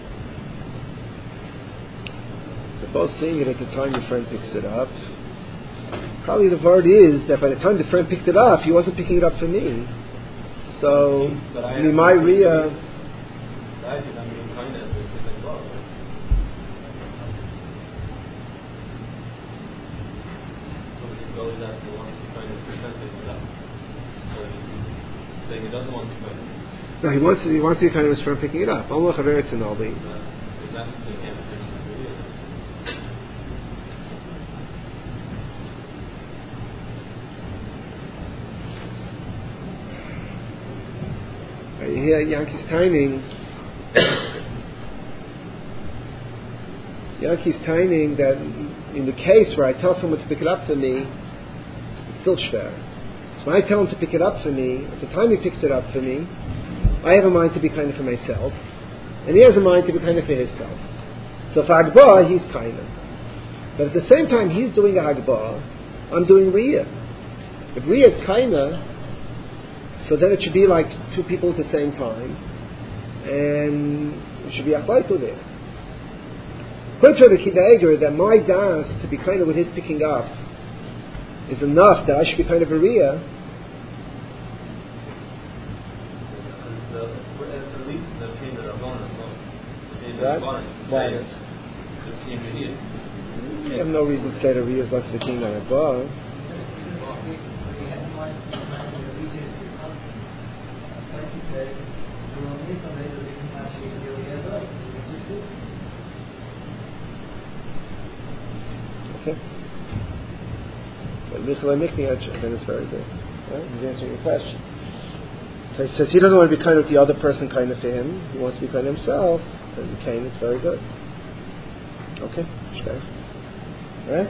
They're both seeing it at the time the friend picks it up. Probably the word is that by the time the friend picked it up, he wasn't picking it up for me. So, I mean, my Riyah. I did not mean kind of because I love it. Somebody goes out and wants to be kind of friend picking it up. So he's saying he doesn't want to be kind of. No, he wants to, he wants to be kind of his friend picking it up. Allah Chaver Tanabi. Exactly, he can't finish the Riyah. You hear Yankee's timing. Yankee's timing that in the case where I tell someone to pick it up for me, it's still shver. So when I tell him to pick it up for me, at the time he picks it up for me, I have a mind to be kind of for myself, and he has a mind to be kind of for himself. So for Hagbah, he's kind of. But at the same time he's doing a Hagbah, I'm doing Riyah. If Riyah is kind of, so then it should be like two people at the same time, and it should be achlaitu there. According to Rabbi Akiva Eiger, that my das to be kind of with his picking up is enough that I should be kind of a Riyah. Right? I have no reason to say the Riyah is less of a king than a bar. Okay. But Michal Mikniach, then it's very good. Right? He's answering your question. So he says he doesn't want to be kind with the other person kind of for him. He wants to be kind of himself. Then the Cain, it's very good. Okay. Okay. Right?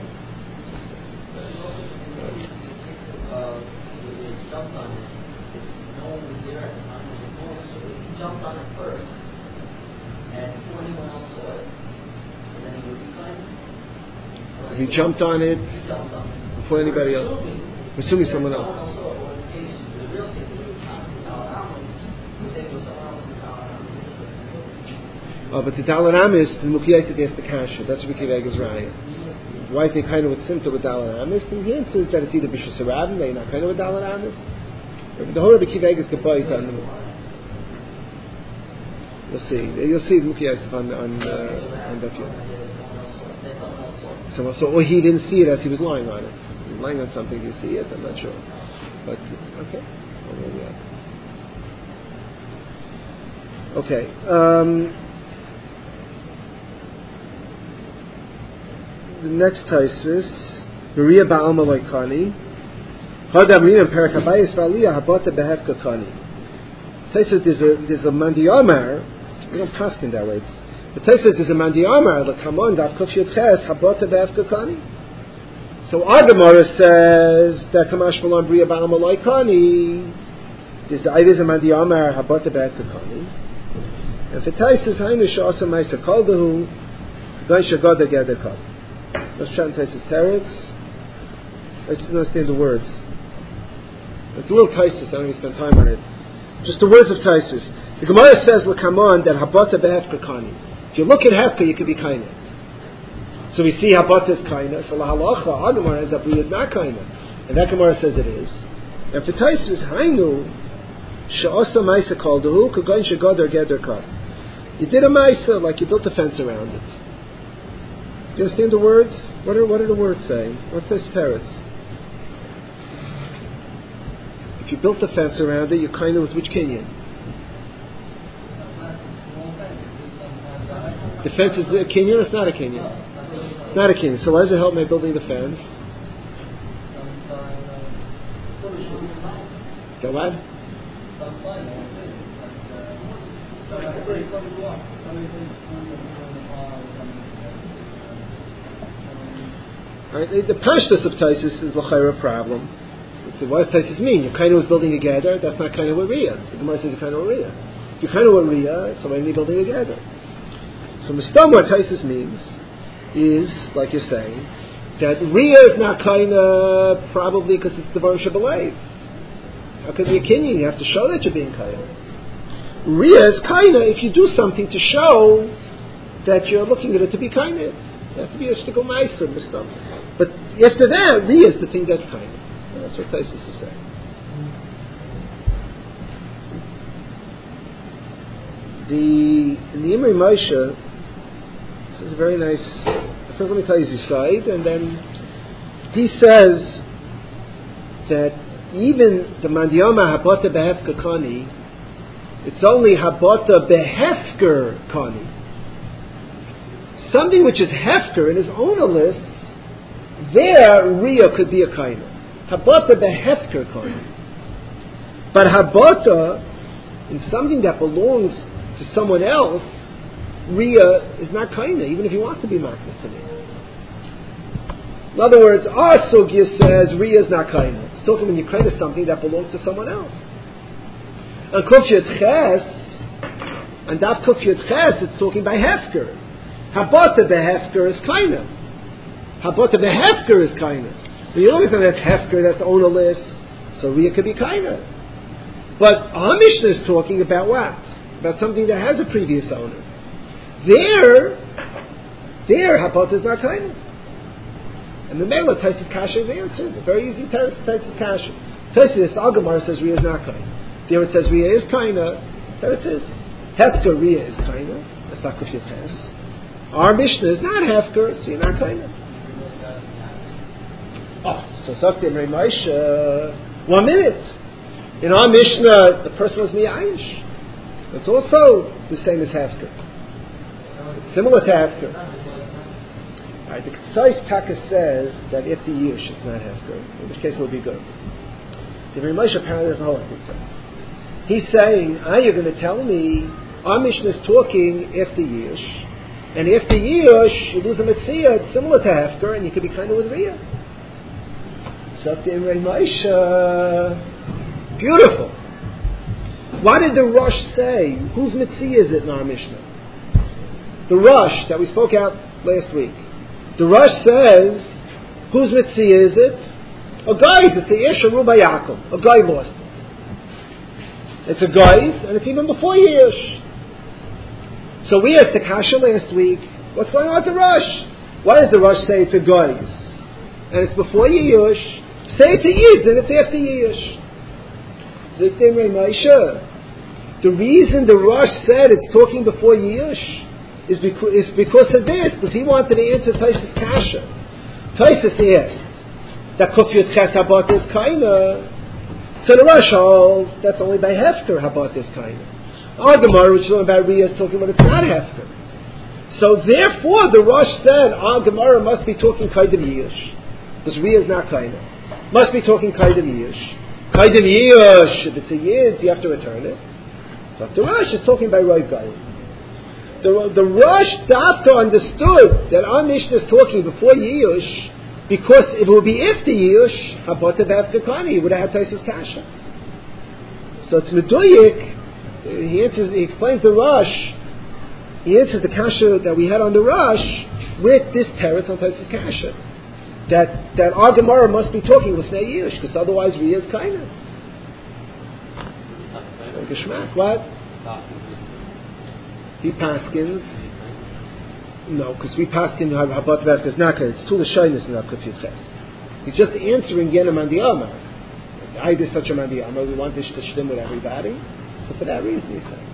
Jumped on it. It's no one was there at the time of the war, so he jumped on it first, and before anyone else saw it, so then he would be kind. If he jumped on it, he jumped on it before anybody else, assuming someone else. Someone else saw it, or in the case, the real thing, the Dalaramis, was saying it was someone else in the Dalaramis. Oh, but the Dalaramis, the Mukiyais against the Kasha. That's what Akiva Eiger's right. Why is they kind of with Simta with Dalaramis? And the answer is that it's either Bishus Arabim, they're not kind of with Dalaramis. The whole Rabbi Akiva Eiger's Gebayit on them. You'll see. You'll see the Mukiyais on on uh, on that year. So, so, or he didn't see it as he was lying on it. He was lying on something. Do you see it? I'm not sure. But okay. Okay. Um, the next Tosfos, Maria Ba'alma Loikani, Hadam Rina Perakabayis Valiyah Habata Behefka Kani. Tosfos, there's a there's a Mandiyamar. We don't pass in that way. It's, the Tosfos there's a Mandiyamar. The Kamon Dav Kuf Yud Ches Habata Behefka Kani. So our Gemara says that Kamash Malon Bria Ba'alma Loikani. There's there's a Mandiyamar Habata Behefka Kani. And for Tosfos Hainish also Ma'aser Kaldahu Gaisha Gada Gedekad. Let's try and taste his teretz. Let's understand the words. It's a little Taisus, I don't even spend time on it. Just the words of Taisus. The Gemara says, L'kamon, that habata behefka kani. If you look at hefka, you could be kaina. So we see habata is kaina. So la halacha, our Gemara ends up, is not kaina. And that Gemara says it is. And for Taisus, hainu, she'osa maisa kaldahu, kagoin she'godar geder kar. You did a maisa, like you built a fence around it. Do you understand the words? What are, what are the words saying? What's this teretz? If you built a fence around it, you're kind of with which kinyan? The fence is a kinyan or it's not a kinyan? It's not a kinyan. So why does it help me building the fence? Go what? Right, the pashtus of Taisus is l'chayra problem. So what does Taisus mean? You're kind of was building a gather. That's not kind of what Riyah. The Gemara says you're kind of what Riyah. You're kind of what Riyah, so why are you building a gather? So Mistam, what Taisus means is, like you're saying, that Riyah is not kind of probably because it's Devar Shabbalay. How could it be a kinyan? You have to show that you're being kind of. Riyah is kind of if you do something to show that you're looking at it to be kind of. It has to be a shtickle ma'aser, Mistam. But after that, Riyah is the thing that's kind of. That's what Taisus is saying. The in the Imri Moshe, this is a very nice. First, let me tell you his side, and then he says that even the Mandiyama Habata Behefka Kani, it's only Habata Behefker Kani. Something which is Hefker in his own list, there Riyah could be a kaina. Habata behefker kaina. But habata in something that belongs to someone else, Riyah is not kaina, even if he wants to be maknas to me. In other words, our sugya says Riyah is not kaina. It's talking when you kaina something that belongs to someone else. And Kufyat Ches, and that Kufyat Ches, it's talking by hefker. Habata behefker is kaina. Habata behefker is kaina. So you always know that's hefker, that's ownerless. So Riyah could be kaina. But our Mishnah is talking about what? About something that has a previous owner. There, there Habata is not kaina. And the Mela Taisus Kasha is answered. A very easy Taisus Kasha. Taisus Al-Gemara says Riyah is not kaina. There it says Riyah is kaina. There it is. Hefker Riyah is kaina. That's not Kufyat Ches. Our Mishnah is not hefker, so you're not kind of. Oh, so Zaktim Rei Moshe, one minute. In our Mishnah, the person was miyayish. It's also the same as hefker. It's similar to hefker. Right, the Ksais Taka says that if the yish, it's not hefker, in which case it will be good. The Rei Moshe apparently doesn't hold it, says. He's saying, ah, you're going to tell me, our Mishnah is talking if the yish. And if the Yish, you lose a Metzia, it's similar to Hefker, and you could be kind of with Riyah. So the Imrei Moshe, beautiful. What did the Rosh say? Whose Metzia is it in our Mishnah? The Rosh that we spoke out last week. The Rosh says, whose Metzia is it? A guy's. It's a Yish Aruba Yaakov. A guy lost it. It's a guy's, and it's even before Yish. So we asked the Kasha last week, what's going on with the Rosh? Why does the Rosh say it's a Goyz? And it's before Yiyush. Say it's a Yid, and it's after Yiyush. Ziktim Rei Moshe. The reason the Rosh said it's talking before Yiyush is because, is because of this, because he wanted to answer Taisus Kasha. Taisus asked, that Kufyat Ches Habat is Kaina. So the Rosh holds, that's only by Hefker Habat is Kaina. Our Gemara, which is about Riyah, is talking about it's not hefker. So therefore, the Rosh said our Gemara must be talking Kaidim Yish, because Riyah is not Kaina. Must be talking Kaidim Yish. Kaidim Yish, if it's a Yid, you have to return it. So the Rosh is talking by Rav Gayim. The, the Rosh Dafka understood that our Mishnah is talking before Yish, because it will be if the Yish, Habata B'Afka Kani, he would have had Taisus Kasha. So it's Meduyik. He answers. He explains the Rosh. He answers the kasha that we had on the Rosh with this teretz on Taisus Kasha. That that our Gemara must be talking with Neiyish, because otherwise Riyah is kaina. geschmack. What? He paskins. No, because we paskin habat v'askas naka. It's too the shyness in Rav Kuf Ches. He's just answering Yenim and the Amar. I did such a man the Amar. We want this to shlim with everybody. So for that reason, he said.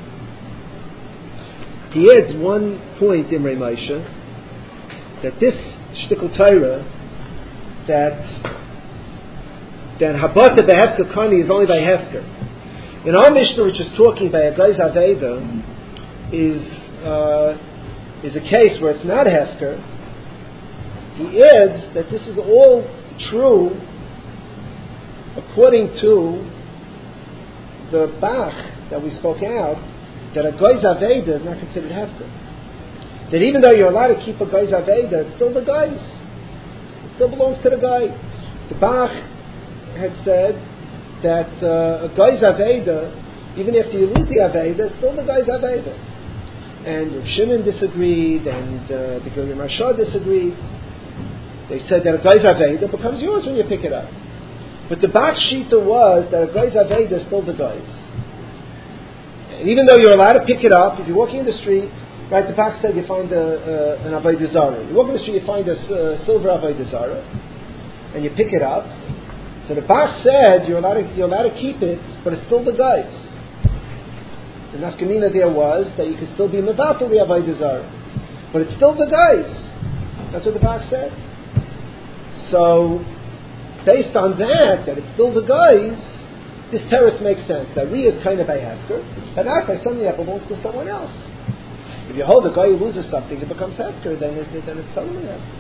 He adds one point in Reimoshe that this shtickle Torah that that habata behefker kani is only by hefker. In our Mishnah, which is talking by a guy's aveda, is uh, is a case where it's not hefker. He adds that this is all true according to the Bach that we spoke out, that a guy's aveda is not considered hefker. That even though you're allowed to keep a guy's aveda, it's still the guy's. It still belongs to the guy. The Bach had said that uh, a guy's aveda, even after you lose the aveda, it's still the guy's aveda. And Rav Shimon disagreed, and uh, the Gilui Marsha disagreed. They said that a guy's aveda becomes yours when you pick it up. But the Bach Shita was that a guy's aveda is still the guy's. And even though you're allowed to pick it up, if you're walking in the street, right, the Bach said you find a, uh, an Avodah Zarah. You walk in the street, you find a uh, silver Avodah Zarah, and you pick it up. So the Bach said you're allowed to, you're allowed to keep it, but it's still the guy's. The nafkamina there was that you could still be mevatel the Avodah Zarah, but it's still the guy's. That's what the Bach said. So, based on that, that it's still the guy's, this terrace makes sense. That Riyah is kind of a hefker, but not by something that belongs to someone else. If you hold a guy who loses something, it becomes hefker, then, it, then it's totally hefker.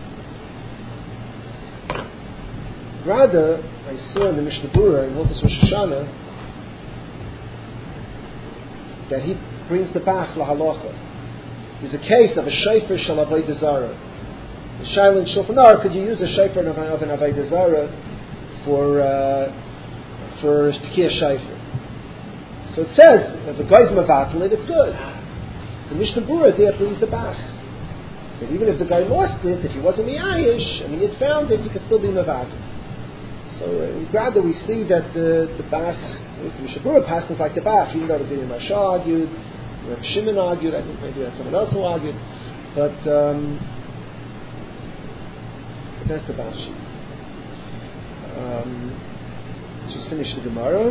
Rather, I saw in the Mishnah Berurah in Hilchos Rosh Hashanah that he brings the Bach lahalacha. There's a case of a shayfer shel avodah zarah. The Shaila in Shulchan Aruch, could you use a shayfer of an, of an avodah zarah for uh, for tikiyah shayfer? So it says if a guy's mevatel it, it's good. The Mishnah Berurah there brings the Bach. That even if the guy lost it, if he wasn't miyayish and he had found it, he could still be mevatel. So uh, rather we see that the the Bach, the Mishnah Berurah passes like the Bach, even though the Gilui Marsha argued, Rav Shimon argued, I think maybe that's someone else who argued, but um, that's the Bach sheet. Um, just finish the Gemara.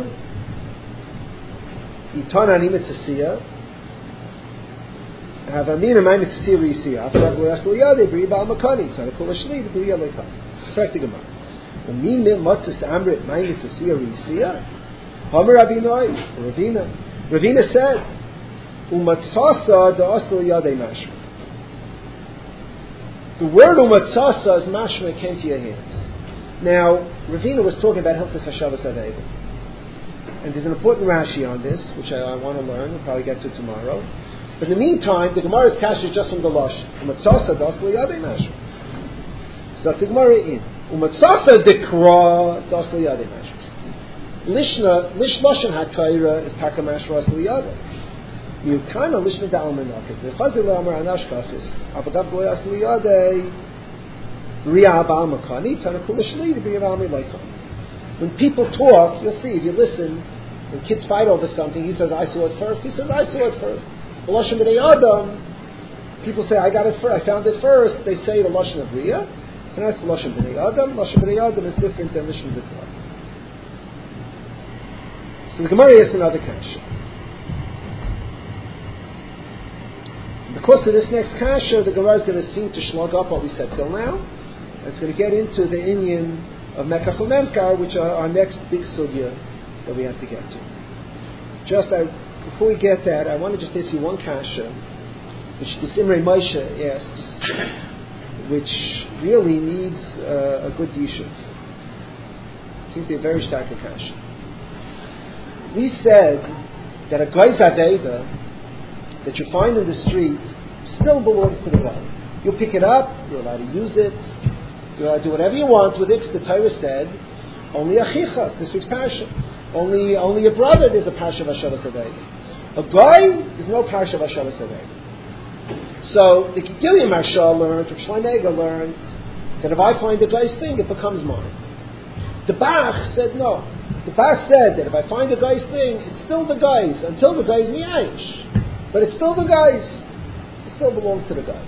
Itan ani mitzasiya. Have amina my mitzasiya risiya. After that we ask liyade bri ba'al makani. Tzara kol hashli the bri alekah. Correct the Gemara. Umi mil matzas amrit my mitzasiya risiya. Hamer Rabinoi Ravina. Ravina said umatzasa da asl liyade mashma. The word umatzasa is mashma came to your hands. Now, Ravina was talking about Hilchos Hashavas Aveda. And there's an important Rashi on this, which I, I want to learn. We'll probably get to tomorrow. But in the meantime, the Gemara's kasha is just from the Lush. Umatzasa das liyadei mashma. So that's the Gemara in. Umatzasa dekra das liyadei mashma. Lishna, lish lashon ha-Torah is takamash ras liyadei. Miukana lishna da'almanakit. V'chazil la'amar anashkafis. Abadav goyas liyadei. When people talk, you'll see, if you listen, when kids fight over something, he says, I saw it first, he says, I saw it first. The Lashon B'nai Adam, people say, I got it first, I found it first, they say the Lashon of Riyah, so that's the Lashon B'nai Adam. Lashon B'nai Adam is different than Lashon B'nai. So the Gemara is another kasha. Because of this next kasha, the Gemara is going to seem to shlug up what we said till now. It's going to get into the inyan of Mekach u'Memkar, which are our next big sugya that we have to get to. Just I, before we get that, I want to just ask you one kasha, which the Imrei Moshe asks, which really needs uh, a good yishuv. It seems to be a very stark kasha. We said that a guy's aveda that you find in the street still belongs to the guy. You pick it up, you're allowed to use it. You uh, do whatever you want with it. The Torah said, only achicha, this week's parsha. Only only a brother, there's a parsha of Hashavas Aveda. A guy, there's no parsha of Hashavas Aveda. So the Gilui Marsha learned, or Shloimeh learned, that if I find a guy's thing, it becomes mine. The Bach said no. The Bas said that if I find a guy's thing, it's still the guy's until the guy's miyayish. But it's still the guy's. It still belongs to the guy.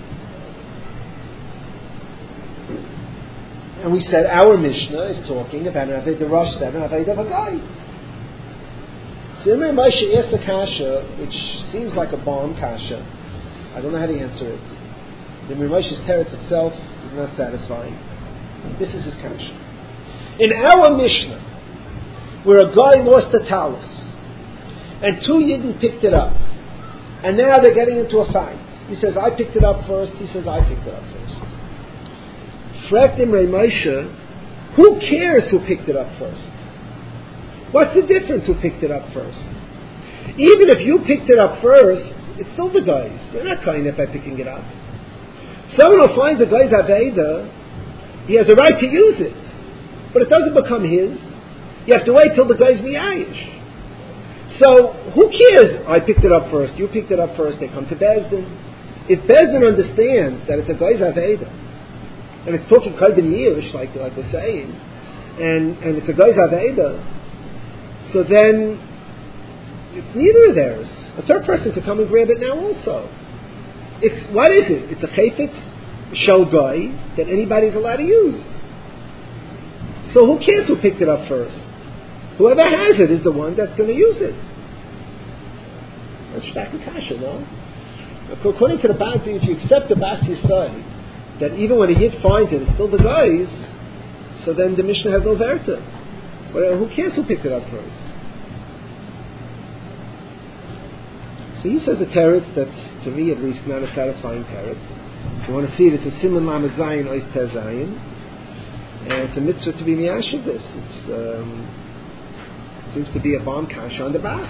And we said our Mishnah is talking about an Aved Rosh and an Aved of a guy. So Imre Moshe asked a kasha, which seems like a bomb kasha. I don't know how to answer it. The Imre Moshe's teretz itself is not satisfying. This is his kasha. In our Mishnah, where a guy lost a talus, and two Yidden picked it up, and now they're getting into a fight. He says, I picked it up first. He says, I picked it up first. Fragt Imre Moshe, who cares who picked it up first? What's the difference who picked it up first? Even if you picked it up first, it's still the guy's. You're not kind by picking it up. Someone will find the guy's Aveda, he has a right to use it, but it doesn't become his. You have to wait till the guy's miyayish. So, who cares? I picked it up first, you picked it up first, they come to Bezdin. If Bezdin understands that it's a guy's Aveda, and it's talking Kaidim Yish, like, like we're saying, and, and it's a guy's Aveda, so then it's neither of theirs. A third person could come and grab it now also. It's, what is it? It's a chayfetz shel guy that anybody's allowed to use. So who cares who picked it up first? Whoever has it is the one that's going to use it. That's Shtaka Kasha, no? According to the Basi, if you accept the Basi's side, that even when a Yid finds it, it's still the guy's, so then the Mishnah has no verta. But uh, who cares who picked it up first? So he says a teretz that's, to me at least, not a satisfying teretz. If you want to see it, it's a Siman Lamed Zayin Ois Tez Zayin. And it's a mitzvah to be miyashiv this. It's, um, it seems to be a bomb kasha on the back.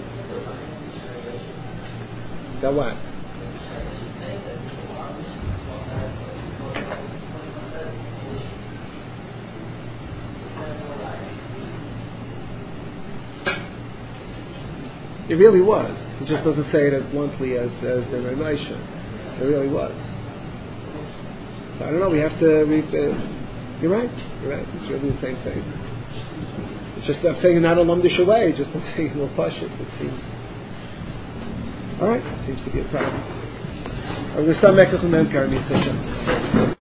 That what? It really was. It just doesn't say it as bluntly as, as the Imre Moshe. It really was. So I don't know, we have to... We, uh, you're right. You're right. It's really the same thing. It's just, I'm saying not a lumdish way, just I'm saying we'll push it. It seems... Alright, seems to be a problem. I'm going to start Mekach Mem Karam Yitzhak.